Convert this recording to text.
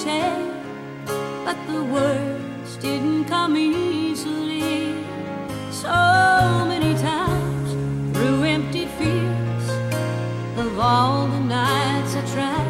said, but the words didn't come easily. So many times through empty fields, of all the nights I tried